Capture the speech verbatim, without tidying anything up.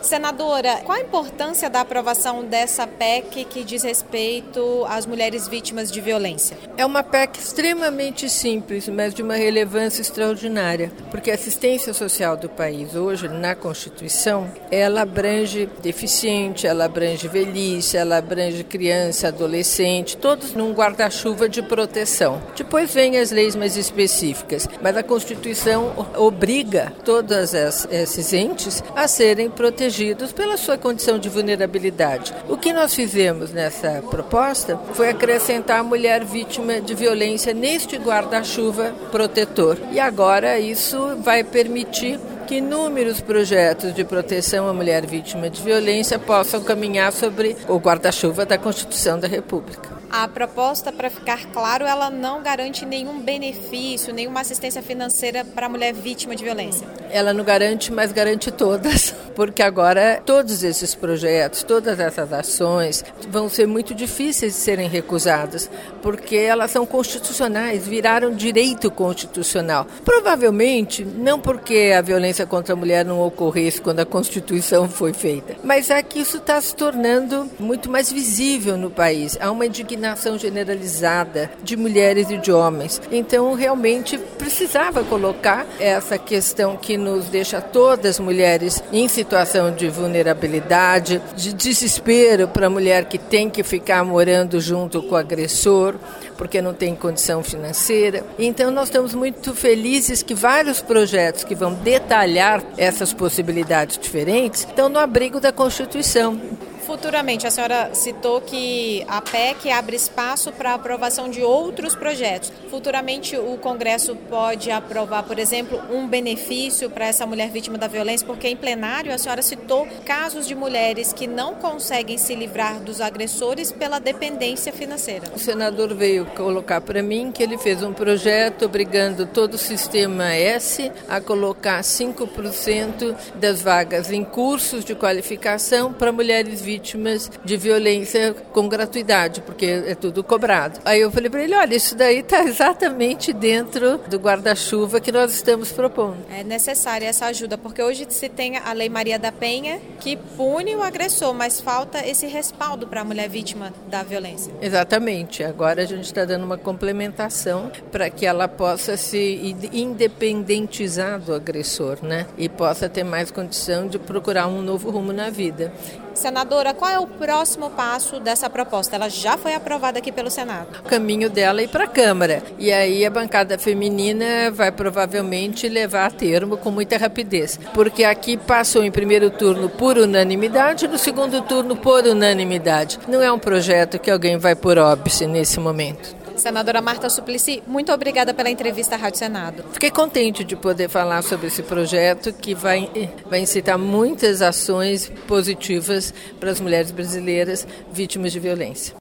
Senadora, qual a importância da aprovação dessa P E C que diz respeito às mulheres vítimas de violência? É uma P E C extremamente simples, mas de uma relevância extraordinária, porque a assistência social do país hoje, na Constituição, ela abrange deficiente, ela abrange velhice, ela abrange criança, adolescente, todos num guarda-chuva de proteção. Depois vem as leis mais específicas, mas a Constituição obriga todos esses entes a serem protegidos pela sua condição de vulnerabilidade. O que nós fizemos nessa proposta foi acrescentar a mulher vítima de violência neste guarda-chuva protetor. E agora isso vai permitir que inúmeros projetos de proteção à mulher vítima de violência possam caminhar sobre o guarda-chuva da Constituição da República. A proposta, para ficar claro, ela não garante nenhum benefício, nenhuma assistência financeira para a mulher vítima de violência. Ela não garante, mas garante todas, porque agora todos esses projetos, todas essas ações vão ser muito difíceis de serem recusadas, porque elas são constitucionais, viraram direito constitucional. Provavelmente, não porque a violência contra a mulher não ocorresse quando a Constituição foi feita, mas é que isso está se tornando muito mais visível no país. Há uma indignação generalizada de mulheres e de homens. Então, realmente, precisava colocar essa questão que nos deixa todas mulheres em situação de vulnerabilidade, de desespero para a mulher que tem que ficar morando junto com o agressor, porque não tem condição financeira. Então, nós estamos muito felizes que vários projetos que vão detalhar essas possibilidades diferentes estão no abrigo da Constituição. Futuramente, a senhora citou que a P E C abre espaço para a aprovação de outros projetos. Futuramente, o Congresso pode aprovar, por exemplo, um benefício para essa mulher vítima da violência, porque em plenário a senhora citou casos de mulheres que não conseguem se livrar dos agressores pela dependência financeira. O senador veio colocar para mim que ele fez um projeto obrigando todo o sistema S a colocar cinco por cento das vagas em cursos de qualificação para mulheres vítimas vítimas de violência com gratuidade, porque é tudo cobrado. Aí eu falei para ele, olha, isso daí está exatamente dentro do guarda-chuva que nós estamos propondo. É necessária essa ajuda, porque hoje se tem a Lei Maria da Penha, que pune o agressor, mas falta esse respaldo para a mulher vítima da violência. Exatamente. Agora a gente está dando uma complementação para que ela possa se independentizar do agressor, né? E possa ter mais condição de procurar um novo rumo na vida. Senadora, qual é o próximo passo dessa proposta? Ela já foi aprovada aqui pelo Senado. O caminho dela é ir para a Câmara. E aí a bancada feminina vai provavelmente levar a termo com muita rapidez. Porque aqui passou em primeiro turno por unanimidade, no segundo turno por unanimidade. Não é um projeto que alguém vai por óbice nesse momento. Senadora Marta Suplicy, muito obrigada pela entrevista à Rádio Senado. Fiquei contente de poder falar sobre esse projeto que vai, vai incitar muitas ações positivas para as mulheres brasileiras vítimas de violência.